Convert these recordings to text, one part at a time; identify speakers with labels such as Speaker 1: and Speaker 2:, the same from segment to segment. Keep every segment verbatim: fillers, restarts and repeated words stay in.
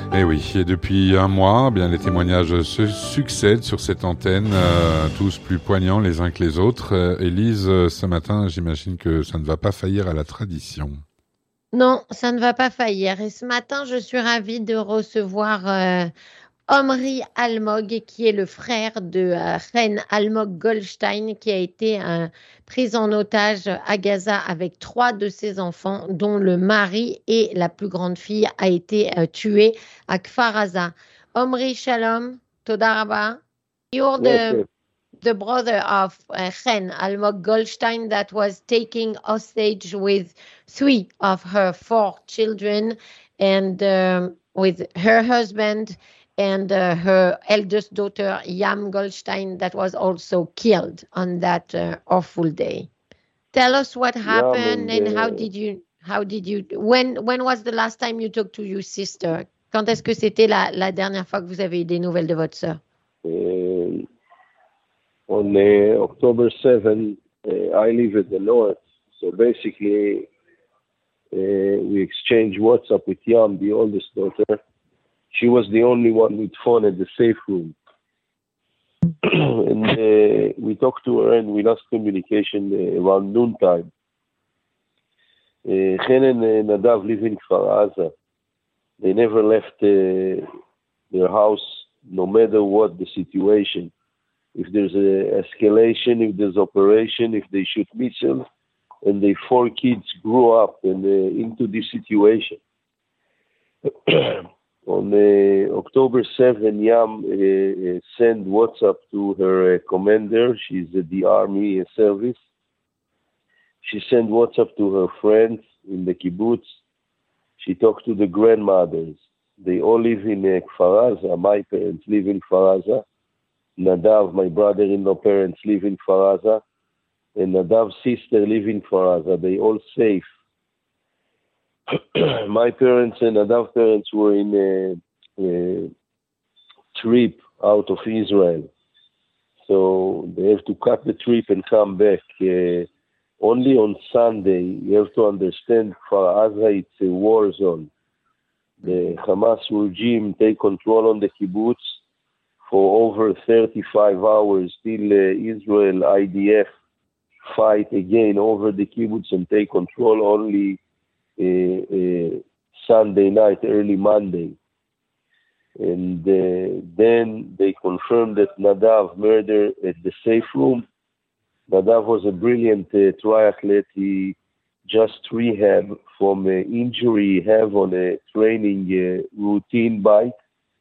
Speaker 1: Et oui, et depuis un mois, eh bien les témoignages se succèdent sur cette antenne, euh, tous plus poignants les uns que les autres. Euh, Élise, ce matin, j'imagine que ça ne va pas faillir à la tradition.
Speaker 2: Non, ça ne va pas faillir. Et ce matin, je suis ravie de recevoir euh, Omri Almog, qui est le frère de euh, Reine Almog Goldstein, qui a été euh, prise en otage à Gaza avec trois de ses enfants, dont le mari et la plus grande fille a été euh, tués à Kfar Aza. Omri Shalom, Toda Rabba. You're
Speaker 3: Yes,
Speaker 2: the
Speaker 3: yes.
Speaker 2: the brother of uh, Chen Almog Goldstein that was taking hostage with three of her four children and um, with her husband and uh, her eldest daughter, Yam Goldstein, that was also killed on that uh, awful day. Tell us what
Speaker 3: Yam
Speaker 2: happened
Speaker 3: and
Speaker 2: and how
Speaker 3: uh,
Speaker 2: did you, how did you, when, when was the last time you talked to your sister? Quand est-ce que c'était la, la dernière fois que vous avez eu des nouvelles de votre sœur?
Speaker 3: uh, on uh, October seventh, uh, I live in the north, so basically uh, we exchanged WhatsApp with Yam, the oldest daughter. She was the only one with phone at the safe room. and uh, we talked to her and we lost communication uh, around noontime. Uh, Chen and uh, Nadav live in Kfar Aza. They never left uh, their house, no matter what the situation. If there's a escalation, if there's operation, if they shoot missiles, and the four kids grew up and, uh, into this situation. On uh, October seventh, Yam uh, uh, sent WhatsApp to her uh, commander. She's at the army uh, service. She sent WhatsApp to her friends in the kibbutz. She talked to the grandmothers. They all live in uh, Kfar Aza. My parents live in Kfar Aza. Nadav, my brother-in-law parents live in Kfar Aza. And Nadav's sister live in Kfar Aza. They all safe. My parents and Nadav's parents were in a, a trip out of Israel. So they have to cut the trip and come back. Uh, only on Sunday, you have to understand, Kfar Aza, it's a war zone. The Hamas regime take control on the kibbutz for over thirty-five hours till uh, Israel I D F fight again over the kibbutz and take control only uh, uh, Sunday night, early Monday. And uh, then they confirmed that Nadav murdered at the safe room. Nadav was a brilliant uh, triathlete. He just rehab from an injury he had on a training uh, routine bike.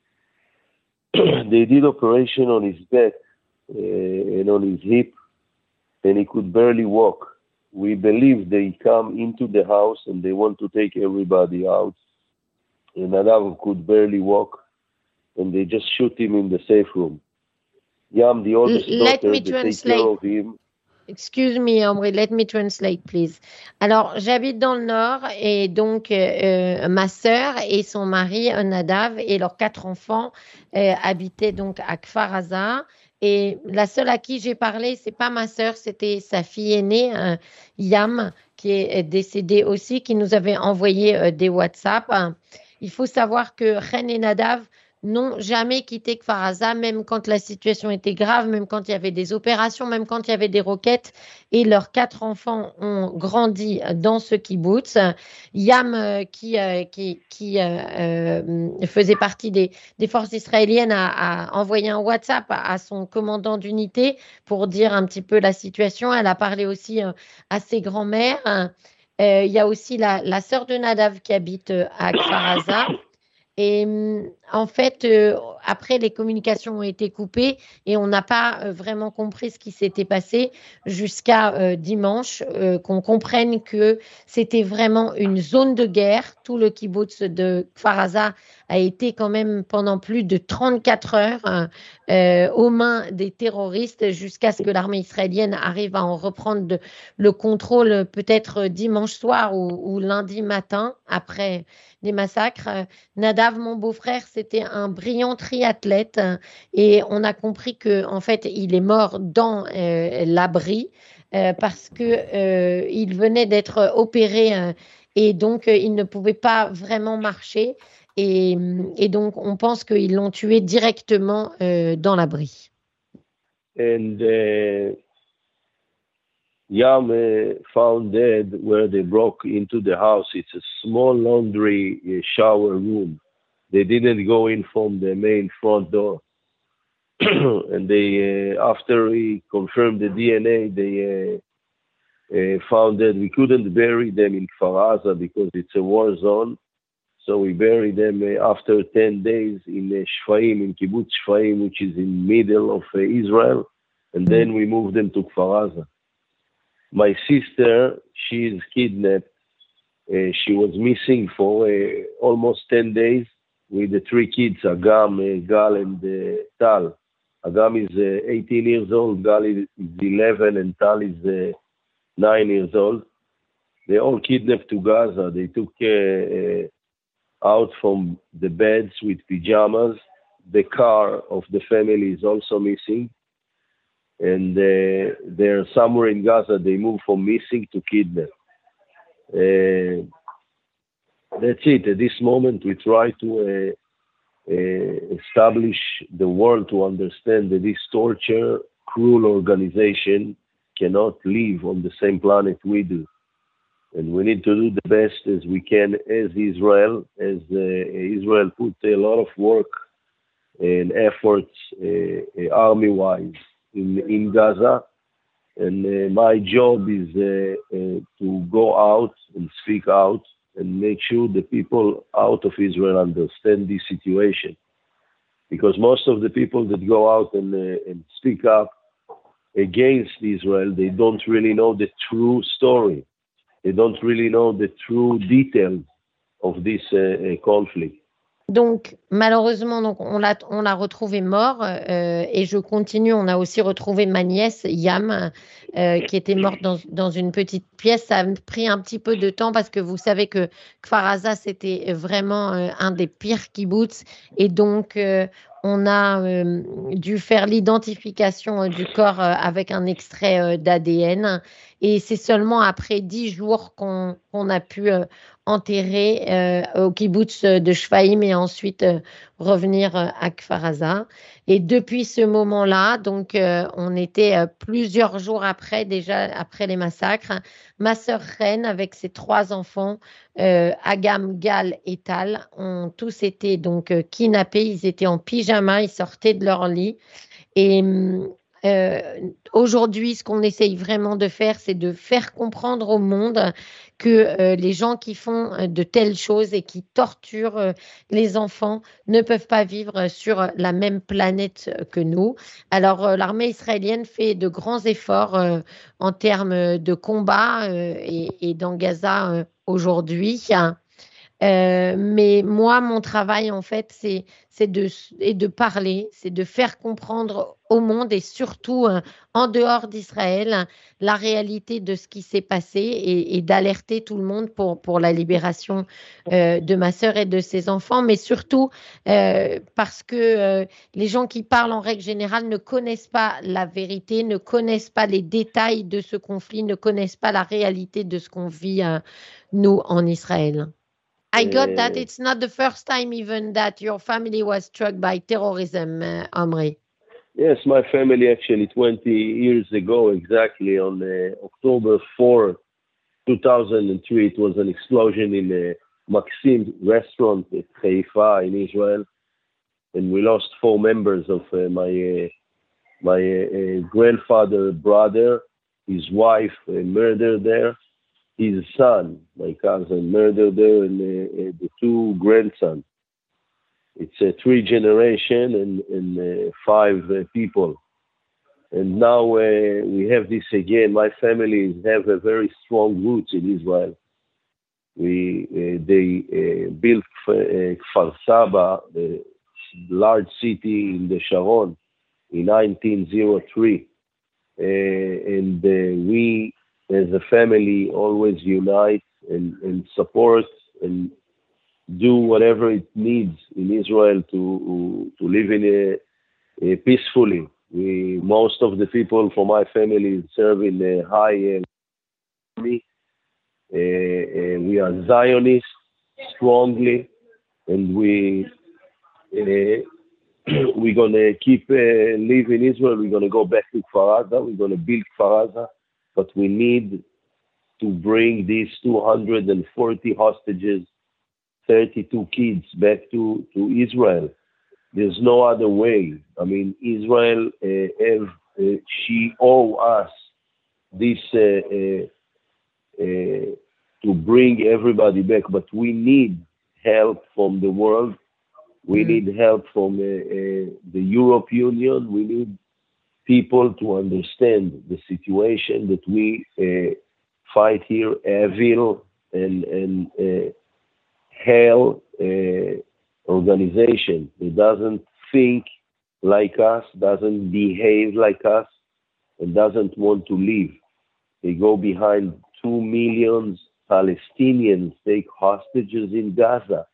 Speaker 3: They did operation on his back uh, and on his hip, and he could barely walk. We believe they come into the house and they want to take everybody out. And Nadav could barely walk, and they just shoot him in the safe room. Yam, the oldest
Speaker 2: L- let
Speaker 3: daughter,
Speaker 2: me
Speaker 3: they take
Speaker 2: translate.
Speaker 3: care of him.
Speaker 2: Excuse me, Omri, let me translate, please. Alors, j'habite dans le nord et donc euh, ma sœur et son mari, euh, Nadav, et leurs quatre enfants euh, habitaient donc à Kfar Aza. Et la seule à qui j'ai parlé, c'est pas ma sœur, c'était sa fille aînée, euh, Yam, qui est décédée aussi, qui nous avait envoyé euh, des WhatsApp. Il faut savoir que Chen et Nadav n'ont jamais quitté Kfar Aza, même quand la situation était grave, même quand il y avait des opérations, même quand il y avait des roquettes. Et leurs quatre enfants ont grandi dans ce kibbutz. Yam, euh, qui, euh, qui, qui euh, euh, faisait partie des, des forces israéliennes, a, a envoyé un WhatsApp à, à son commandant d'unité pour dire un petit peu la situation. Elle a parlé aussi euh, à ses grands-mères. Euh, il y a aussi la, la sœur de Nadav qui habite euh, à Kfar Aza. Et en fait, euh, après, les communications ont été coupées et on n'a pas euh, vraiment compris ce qui s'était passé jusqu'à euh, dimanche, euh, qu'on comprenne que c'était vraiment une zone de guerre. Tout le kibbutz de Kfar Aza a été quand même pendant plus de trente-quatre heures euh, aux mains des terroristes jusqu'à ce que l'armée israélienne arrive à en reprendre de, le contrôle peut-être dimanche soir ou, ou lundi matin après des massacres. Nadav, mon beau-frère, c'était un brillant triathlète et on a compris que en fait, il est mort dans euh, l'abri euh, parce que euh, il venait d'être opéré euh, et donc euh, il ne pouvait pas vraiment marcher. Et, et donc, on pense qu'ils l'ont tué directement euh, dans l'abri.
Speaker 3: And uh, Yam uh, found dead where they broke into the house. It's a small laundry uh, shower room. They didn't go in from the main front door. And they, uh, after we confirmed the D N A, they uh, uh, found that we couldn't bury them in Kfar Aza because it's a war zone. So we buried them uh, after ten days in uh, Shfaim, in Kibbutz Shfaim, which is in middle of uh, Israel. And then we moved them to Kfar Aza. My sister, she is kidnapped. Uh, she was missing for uh, almost ten days with the three kids, Agam, uh, Gal, and uh, Tal. Agam is uh, eighteen years old, Gal is eleven, and Tal is uh, nine years old. They all kidnapped to Gaza. They took uh, uh, out from the beds with pajamas. The car of the family is also missing. And uh, they're somewhere in Gaza. They moved from missing to kidnap. Uh, that's it. At this moment, we try to uh, uh, establish the world to understand that this torture, cruel organization cannot live on the same planet we do. And we need to do the best as we can as Israel, as uh, Israel put a lot of work and efforts uh, army-wise in, in Gaza. And uh, my job is uh, uh, to go out and speak out and make sure the people out of Israel understand this situation. Because most of the people that go out and, uh, and speak up against Israel, they don't really know the true story. They don't really know the true details of this uh, conflict.
Speaker 2: Donc, malheureusement, donc, on l'a on l'a retrouvé mort euh, et je continue. On a aussi retrouvé ma nièce, Yam, euh, qui était morte dans, dans une petite pièce. Ça a pris un petit peu de temps parce que vous savez que Kfar Aza, c'était vraiment euh, un des pires kibbutz. Et donc, euh, on a euh, dû faire l'identification euh, du corps euh, avec un extrait euh, d'A D N. Et c'est seulement après dix jours qu'on qu'on a pu euh, enterrer euh, au kibbutz de Shfaim et ensuite euh, revenir euh, à Kfar Aza. Et depuis ce moment-là, donc euh, on était euh, plusieurs jours après, déjà après les massacres, ma sœur Ren avec ses trois enfants, euh, Agam, Gal et Tal, ont tous été donc euh, kidnappés. Ils étaient en pyjama, ils sortaient de leur lit. Et euh, aujourd'hui, ce qu'on essaye vraiment de faire, c'est de faire comprendre au monde que euh, les gens qui font euh, de telles choses et qui torturent euh, les enfants ne peuvent pas vivre sur la même planète que nous. Alors, euh, l'armée israélienne fait de grands efforts euh, en termes de combat euh, et, et dans Gaza euh, aujourd'hui. Euh, mais moi, mon travail, en fait, c'est, c'est de, et de parler, c'est de faire comprendre au monde et surtout euh, en dehors d'Israël la réalité de ce qui s'est passé et, et d'alerter tout le monde pour, pour la libération euh, de ma sœur et de ses enfants, mais surtout euh, parce que euh, les gens qui parlent en règle générale ne connaissent pas la vérité, ne connaissent pas les détails de ce conflit, ne connaissent pas la réalité de ce qu'on vit euh, nous en Israël. I got that. It's not the first time even that your family was struck by terrorism, uh, Omri.
Speaker 3: Yes, my family actually twenty years ago, exactly on uh, October fourth, two thousand three, it was an explosion in a Maxim restaurant at Haifa in Israel. And we lost four members of uh, my uh, my uh, grandfather, brother, his wife uh, murdered there. His son, my cousin, murdered there, and uh, uh, the two grandsons. It's a three generation and, and uh, five uh, people. And now uh, we have this again. My family have a very strong roots in Israel. We uh, they uh, built uh, Kfar Saba, the large city in the Sharon, in nineteen oh three, uh, and uh, we, as a family, always unite and, and support and do whatever it needs in Israel to to live in a, a peacefully. We most of the people from my family serve in a high army. Uh, uh, we are Zionists strongly, and we uh, we're gonna keep uh, live in Israel. We're gonna go back to Kfar Aza. We're gonna build Kfar Aza, but we need to bring these two hundred forty hostages, thirty-two kids, back to, to Israel. There's no other way. I mean, Israel, uh, have, uh, she owe us this uh, uh, uh, to bring everybody back, but we need help from the world. We mm. need help from uh, uh, the European Union. We need people to understand the situation that we uh, fight here, evil and, and uh, hell uh, organization. It doesn't think like us, doesn't behave like us, and doesn't want to live. They go behind two million Palestinians, take hostages in Gaza.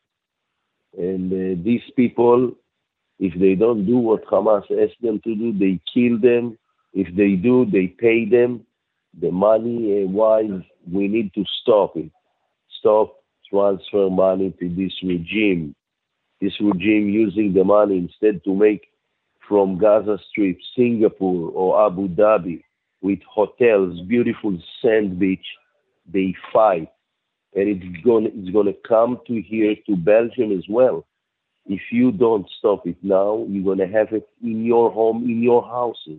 Speaker 3: And uh, these people, if they don't do what Hamas asks them to do, they kill them. If they do, they pay them the money. Uh, why we need to stop it. Stop transfer money to this regime. This regime using the money instead to make from Gaza Strip, Singapore or Abu Dhabi with hotels, beautiful sand beach, they fight. And it's going it's gonna come to here to Belgium as well. If you don't stop it now, you're going to have it in your home, in your houses.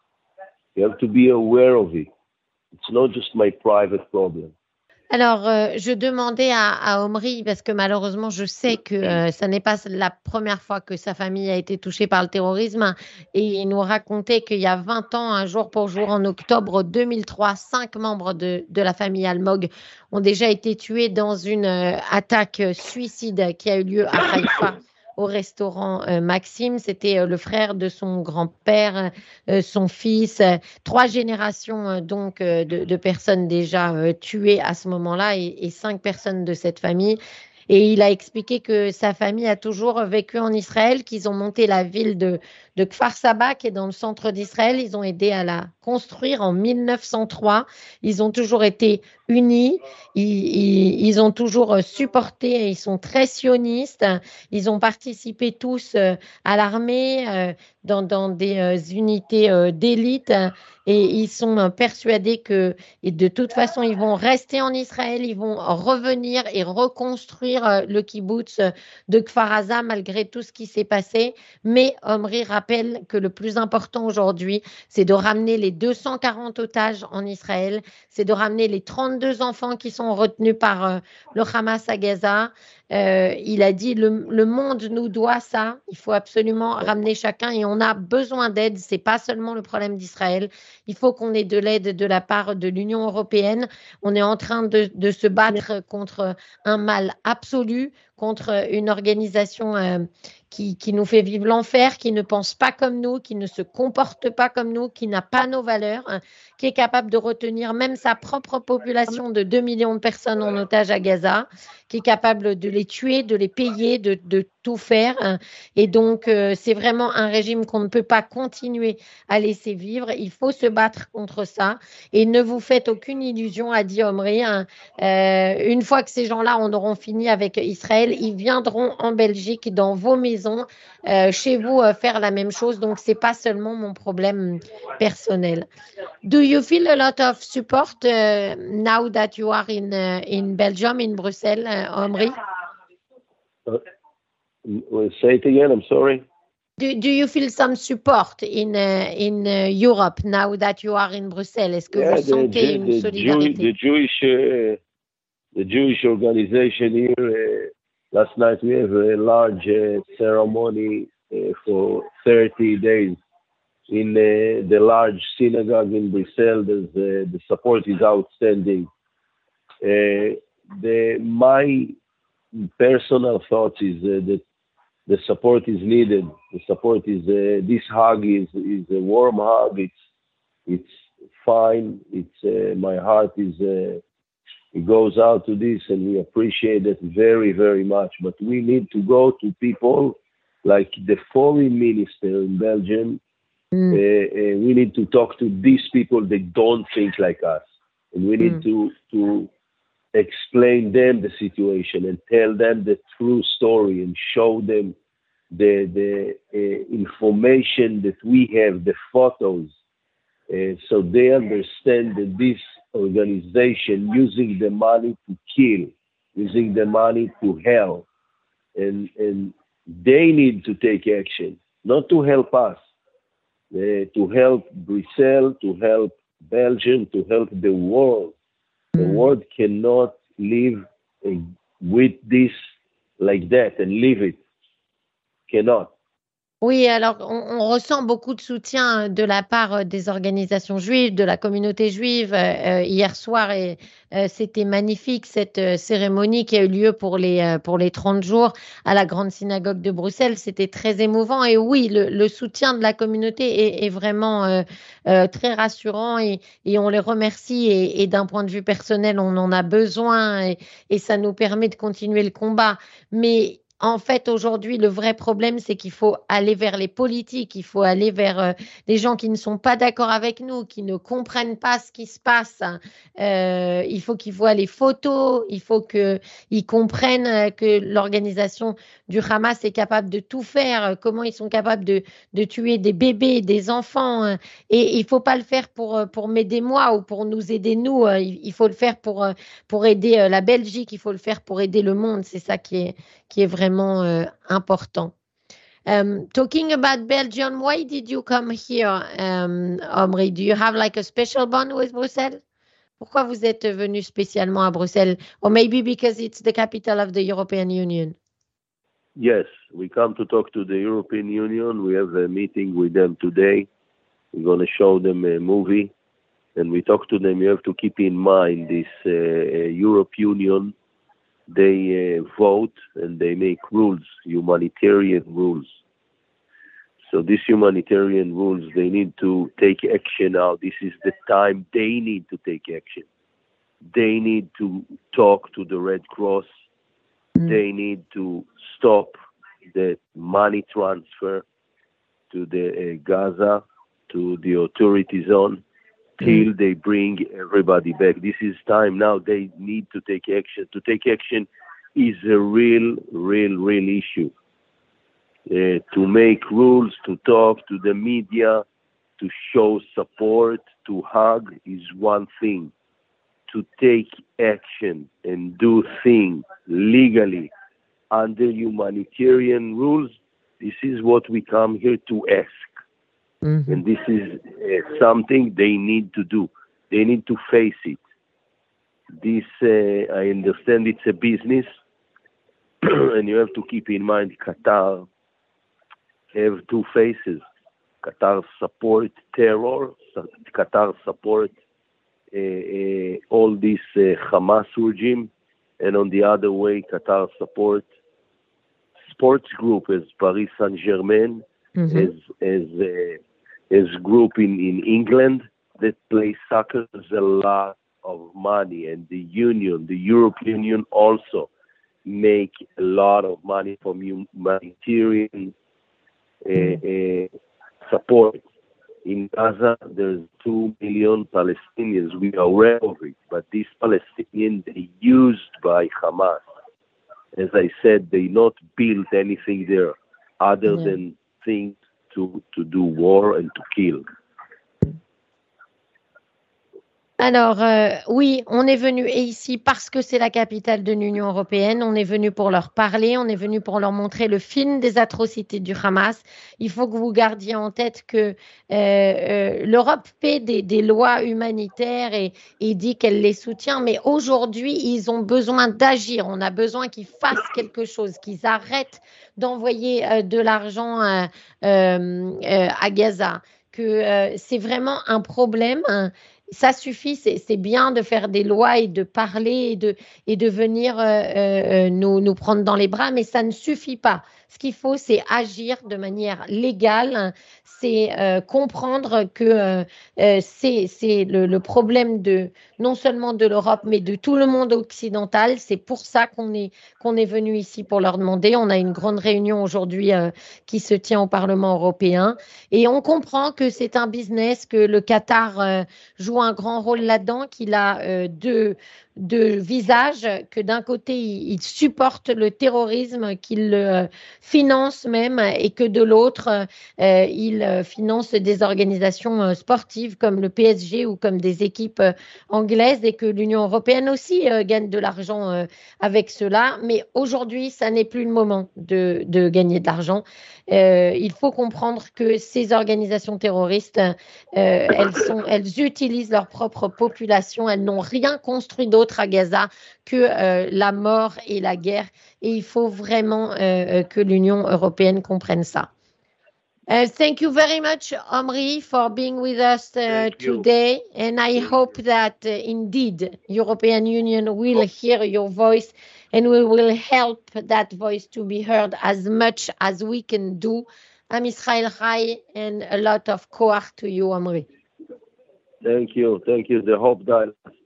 Speaker 3: You have to be aware of it. It's not just my private problem.
Speaker 2: Alors, euh, je demandais à, à Omri, parce que malheureusement, je sais que euh, ça n'est pas la première fois que sa famille a été touchée par le terrorisme. Et il nous racontait qu'il y a vingt ans, un jour pour jour, en octobre deux mille trois, cinq membres de, de la famille Almog ont déjà été tués dans une euh, attaque suicide qui a eu lieu à Haïfa, au restaurant euh, Maxime. C'était euh, le frère de son grand-père, euh, son fils, euh, trois générations euh, donc euh, de, de personnes déjà euh, tuées à ce moment-là et, et cinq personnes de cette famille. Et il a expliqué que sa famille a toujours vécu en Israël, qu'ils ont monté la ville de, de Kfar Saba, qui est dans le centre d'Israël. Ils ont aidé à la construire en mille neuf cent trois. Ils ont toujours été unis. Ils, ils, ils ont toujours supporté. Ils sont très sionistes. Ils ont participé tous à l'armée, dans, dans des unités d'élite. Et ils sont persuadés que et de toute façon, ils vont rester en Israël. Ils vont revenir et reconstruire le kibbutz de Kfar Aza malgré tout ce qui s'est passé. Mais Omri rappelle que le plus important aujourd'hui, c'est de ramener les deux cent quarante otages en Israël. C'est de ramener les trente-deux enfants qui sont retenus par euh, le Hamas à Gaza. Euh, il a dit le, le monde nous doit ça. Il faut absolument ramener chacun et on a besoin d'aide. C'est pas seulement le problème d'Israël. Il faut qu'on ait de l'aide de la part de l'Union européenne. On est en train de, de se battre contre un mal absolu, contre une organisation euh, qui, qui nous fait vivre l'enfer, qui ne pense pas comme nous, qui ne se comporte pas comme nous, qui n'a pas nos valeurs, hein, qui est capable de retenir même sa propre population de deux millions de personnes en otage à Gaza, qui est capable de les tuer, de les payer, de, de tout faire. Hein. Et donc, euh, c'est vraiment un régime qu'on ne peut pas continuer à laisser vivre. Il faut se battre contre ça. Et ne vous faites aucune illusion, a dit Omri. Hein. Euh, une fois que ces gens-là en auront fini avec Israël, ils viendront en Belgique, dans vos maisons, euh, chez vous, euh, faire la même chose. Donc, c'est pas seulement mon problème personnel. Do you feel a lot of support uh, now that you are in uh, in Belgium, in Brussels, uh, Omri?
Speaker 3: Uh, say it again. I'm sorry.
Speaker 2: Do, do you feel some support in uh, in uh, Europe now that you are in Brussels? Est-ce que
Speaker 3: yeah,
Speaker 2: vous
Speaker 3: the,
Speaker 2: sentez
Speaker 3: the,
Speaker 2: une
Speaker 3: the
Speaker 2: solidarité?
Speaker 3: Jew, the Jewish, uh, the Jewish organization here. Uh, last night we have a large uh, ceremony uh, for thirty days in uh, the large synagogue in Brussels. Uh, the support is outstanding. Uh, the my personal thoughts is uh, that the support is needed. The support is uh, this hug is is a warm hug. It's it's fine. It's uh, my heart is uh, it goes out to this, and we appreciate it very very much. But we need to go to people like the foreign minister in Belgium. Mm. Uh, uh, we need to talk to these people that don't think like us, and we need mm. to to explain them the situation and tell them the true story and show them the the uh, information that we have, the photos, uh, so they understand that this organization using the money to kill, using the money to help, and and they need to take action, not to help us, uh, to help Brussels, to help Belgium, to help the world. The world cannot live uh, with this like that and leave it. Cannot.
Speaker 2: Oui, alors on, on ressent beaucoup de soutien de la part des organisations juives, de la communauté juive. Euh, hier soir, et, euh, c'était magnifique cette euh, cérémonie qui a eu lieu pour les, euh, pour les trente jours à la Grande Synagogue de Bruxelles. C'était très émouvant et oui, le, le soutien de la communauté est, est vraiment euh, euh, très rassurant et, et on les remercie et, et d'un point de vue personnel, on en a besoin et, et ça nous permet de continuer le combat. Mais en fait, aujourd'hui, le vrai problème, c'est qu'il faut aller vers les politiques, il faut aller vers euh, les gens qui ne sont pas d'accord avec nous, qui ne comprennent pas ce qui se passe. Euh, il faut qu'ils voient les photos, il faut qu'ils comprennent que l'organisation du Hamas est capable de tout faire, comment ils sont capables de, de tuer des bébés, des enfants. Et il ne faut pas le faire pour, pour m'aider moi ou pour nous aider nous. Il faut le faire pour, pour aider la Belgique, il faut le faire pour aider le monde. C'est ça qui est, qui est vraiment Uh, important. Um, talking about Belgium, why did you come here, um, Omri? Do you have like a special bond with Brussels? Pourquoi vous êtes venu spécialement à Bruxelles? Or maybe because it's the capital of the European Union?
Speaker 3: Yes, we come to talk to the European Union. We have a meeting with them today. We're going to show them a movie. And we talk to them. You have to keep in mind this uh, European Union. They uh, vote and they make rules, humanitarian rules. So these humanitarian rules, they need to take action now. This is the time they need to take action. They need to talk to the Red Cross. Mm. They need to stop the money transfer to the uh, Gaza, to the authority zone, till they bring everybody back. This is time now. They need to take action. To take action is a real, real, real issue. Uh, to make rules, to talk to the media, to show support, to hug is one thing. To take action and do things legally under humanitarian rules, this is what we come here to ask. Mm-hmm. And this is uh, something they need to do. They need to face it. This, uh, I understand it's a business, and you have to keep in mind Qatar have two faces. Qatar support terror, Qatar support uh, uh, all this uh, Hamas regime, and on the other way, Qatar support sports group as Paris Saint-Germain, mm-hmm. as as uh, as group in, in England that play soccer. There's a lot of money, and the Union, the European Union also make a lot of money from humanitarian uh, uh, support. In Gaza, there's two million Palestinians. We are aware of it, but these Palestinians, they used by Hamas. As I said, they not built anything there other yeah. than things to, to do war and to kill.
Speaker 2: Alors, euh, oui, on est venu ici parce que c'est la capitale de l'Union européenne. On est venu pour leur parler, on est venu pour leur montrer le film des atrocités du Hamas. Il faut que vous gardiez en tête que euh, euh, l'Europe paie des, des lois humanitaires et, et dit qu'elle les soutient. Mais aujourd'hui, ils ont besoin d'agir. On a besoin qu'ils fassent quelque chose, qu'ils arrêtent d'envoyer euh, de l'argent euh, euh, à Gaza. Que euh, c'est vraiment un problème. Hein. Ça suffit, c'est, c'est bien de faire des lois et de parler et de, et de venir euh, euh, nous, nous prendre dans les bras, mais ça ne suffit pas. Ce qu'il faut, c'est agir de manière légale, c'est euh, comprendre que euh, euh, c'est, c'est le, le problème de, non seulement de l'Europe, mais de tout le monde occidental. C'est pour ça qu'on est, qu'on est venu ici pour leur demander. On a une grande réunion aujourd'hui euh, qui se tient au Parlement européen et on comprend que c'est un business, que le Qatar euh, joue un grand rôle là-dedans, qu'il a euh, deux, de visage, que d'un côté, ils supportent le terrorisme, qu'ils le financent même, et que de l'autre, euh, ils financent des organisations sportives comme le P S G ou comme des équipes anglaises, et que l'Union européenne aussi euh, gagne de l'argent euh, avec cela. Mais aujourd'hui, ça n'est plus le moment de, de gagner de l'argent. Euh, il faut comprendre que ces organisations terroristes, euh, elles, sont, elles utilisent leur propre population. Elles n'ont rien construit d'autre à Gaza que euh, la mort et la guerre. Et il faut vraiment euh, que l'Union européenne comprenne ça. Uh, thank you very much, Omri, for being with us uh, today. And I thank hope you. that uh, indeed European Union will oh. hear your voice, and we will help that voice to be heard as much as we can do. I'm Israel Chai, and a lot of koach to you, Omri.
Speaker 3: Thank you. Thank you. The hope that